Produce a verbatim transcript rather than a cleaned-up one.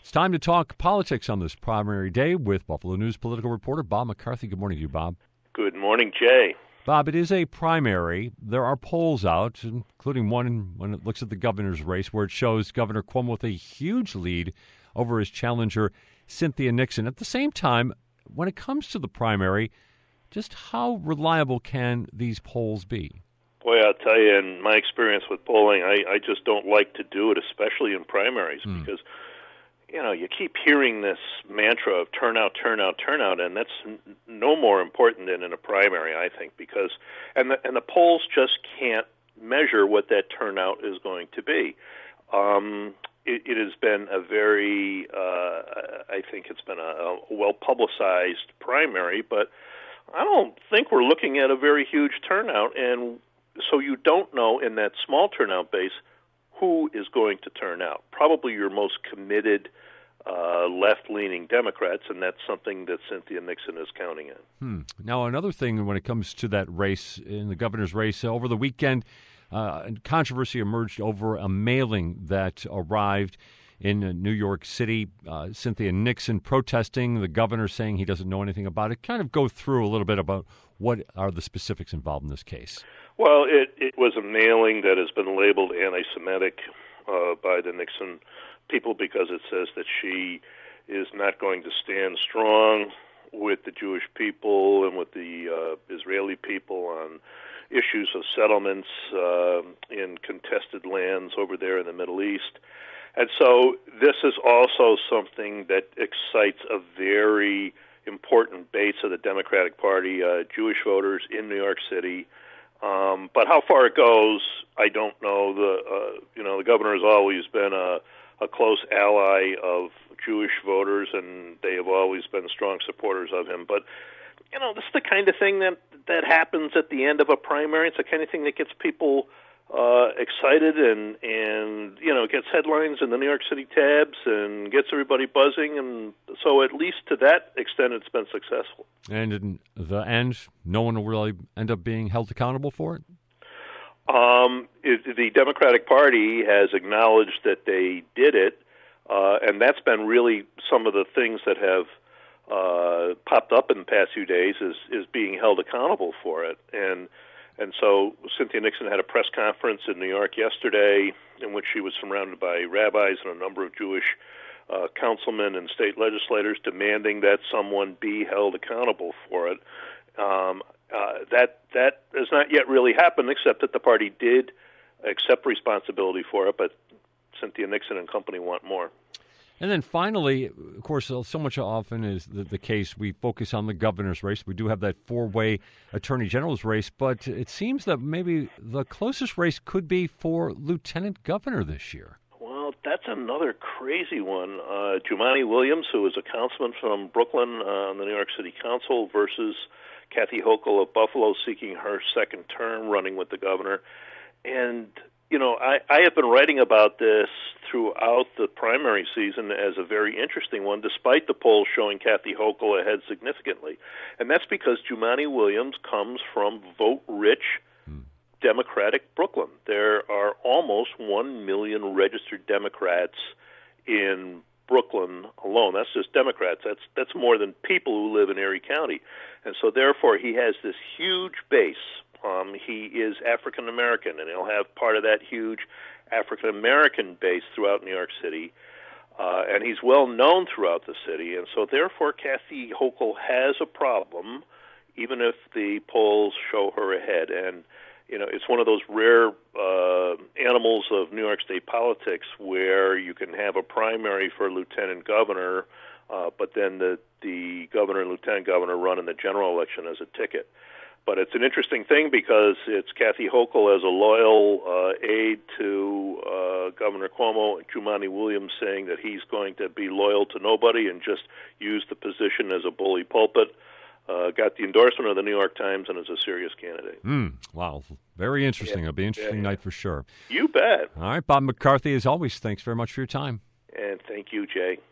It's time to talk politics on this primary day with Buffalo News political reporter Bob McCarthy. Good morning to you, Bob. Good morning, Jay. Bob, it is a primary. There are polls out, including one when it looks at the governor's race, where it shows Governor Cuomo with a huge lead over his challenger, Cynthia Nixon. At the same time, when it comes to the primary, just how reliable can these polls be? Boy, I'll tell you, in my experience with polling, I, I just don't like to do it, especially in primaries, mm. because, you know, you keep hearing this mantra of turnout, turnout, turnout, and that's n- no more important than in a primary, I think, because, and the, and the polls just can't measure what that turnout is going to be. Um, it, it has been a very, uh, I think it's been a, a well-publicized primary, but I don't think we're looking at a very huge turnout, and so you don't know in that small turnout base who is going to turn out. Probably your most committed uh, left-leaning Democrats, and that's something that Cynthia Nixon is counting on. Hmm. Now, another thing when it comes to that race, in the governor's race, over the weekend, uh, controversy emerged over a mailing that arrived in New York City. Uh, Cynthia Nixon protesting, the governor saying he doesn't know anything about it. Kind of go through a little bit about what are the specifics involved in this case. Well, it, it was a mailing that has been labeled anti-Semitic uh, by the Nixon people because it says that she is not going to stand strong with the Jewish people and with the uh, Israeli people on issues of settlements uh, in contested lands over there in the Middle East. And so this is also something that excites a very important base of the Democratic Party, uh, Jewish voters in New York City. Um, but how far it goes, I don't know. The uh, you know the governor has always been a, a close ally of Jewish voters, and they have always been strong supporters of him. But you know, this is the kind of thing that that happens at the end of a primary. It's the kind of thing that gets people uh, excited and and you know gets headlines in the New York City tabs and gets everybody buzzing. And so, at least to that extent, it's been successful. And in the end, no one will really end up being held accountable for it? Um, it, the Democratic Party has acknowledged that they did it, uh, and that's been really some of the things that have uh, popped up in the past few days is, is being held accountable for it. And and so Cynthia Nixon had a press conference in New York yesterday in which she was surrounded by rabbis and a number of Jewish Uh, councilmen and state legislators demanding that someone be held accountable for it. Um, uh, that that has not yet really happened, except that the party did accept responsibility for it, but Cynthia Nixon and company want more. And then finally, of course, so much often is the, the case, we focus on the governor's race. We do have that four-way attorney general's race, but it seems that maybe the closest race could be for lieutenant governor this year. That's another crazy one. Uh, Jumaane Williams, who is a councilman from Brooklyn uh, on the New York City Council, versus Kathy Hochul of Buffalo, seeking her second term, running with the governor. And, you know, I, I have been writing about this throughout the primary season as a very interesting one, despite the polls showing Kathy Hochul ahead significantly. And that's because Jumaane Williams comes from vote-rich Democratic Brooklyn. There are almost one million registered Democrats in Brooklyn alone. That's just Democrats. That's that's more than people who live in Erie County. And so therefore he has this huge base. Um, he is African American, and he'll have part of that huge African American base throughout New York City. Uh, and he's well known throughout the city. And so therefore Kathy Hochul has a problem, even if the polls show her ahead. And you know, it's one of those rare uh, animals of New York State politics where you can have a primary for lieutenant governor, uh, but then the, the governor and lieutenant governor run in the general election as a ticket. But it's an interesting thing because it's Kathy Hochul as a loyal uh, aide to uh, Governor Cuomo, and Jumaane Williams saying that he's going to be loyal to nobody and just use the position as a bully pulpit. Uh, got the endorsement of the New York Times and is a serious candidate. Mm, wow. Very interesting. Yeah. It'll be an interesting yeah, yeah. night for sure. You bet. All right, Bob McCarthy, as always, thanks very much for your time. And thank you, Jay.